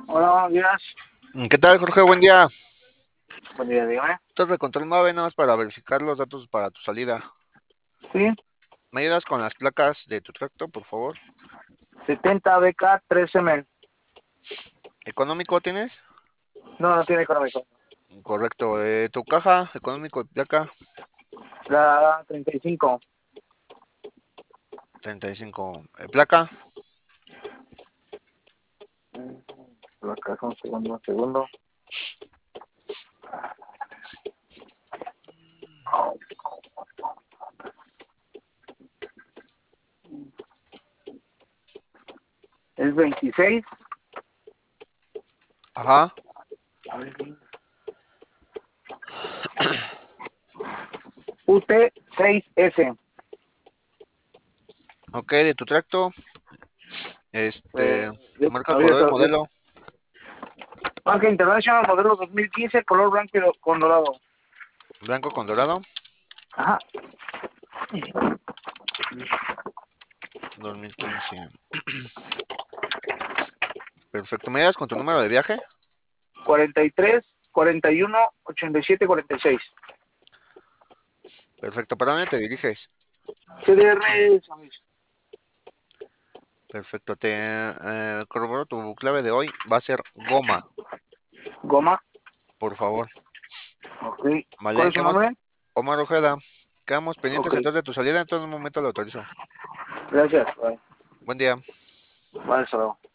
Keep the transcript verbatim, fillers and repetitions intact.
Hola, buenos días. ¿Qué tal, Jorge? Buen día. Buen día, dígame. Torre Control nueve, nada más para verificar los datos para tu salida. Sí, ¿Me ayudas con las placas de tu tracto, por favor? setenta B K tres M. ¿Económico tienes? No, no tiene económico. Correcto. Eh, ¿tu caja, económico y placa? La treinta y cinco. treinta y cinco. Eh, ¿placa? La caja, un segundo, un segundo. Es veintiséis. Ajá. U T seis S. Ok, de tu tracto. Eh, Este, yo, marca, a ver, color y yo, yo, modelo. Marca International modelo dos mil quince, color blanco y con dorado. Blanco con dorado. Ajá. dos mil quince. Perfecto. ¿Me ayudas con tu número de viaje? cuarenta y tres, cuarenta y uno, ochenta y siete, cuarenta y seis. Perfecto. ¿Para dónde te diriges? C D R, Perfecto. Te eh, corroboro tu clave de hoy. Va a ser goma, goma. por favor. Ok. ¿Cuál Vale, es su quedamos. nombre? Omar Ojeda. Quedamos Ok. pendientes entonces de tu salida. En todo momento lo autorizo. Gracias. Bye. Buen día. Vale, hasta luego.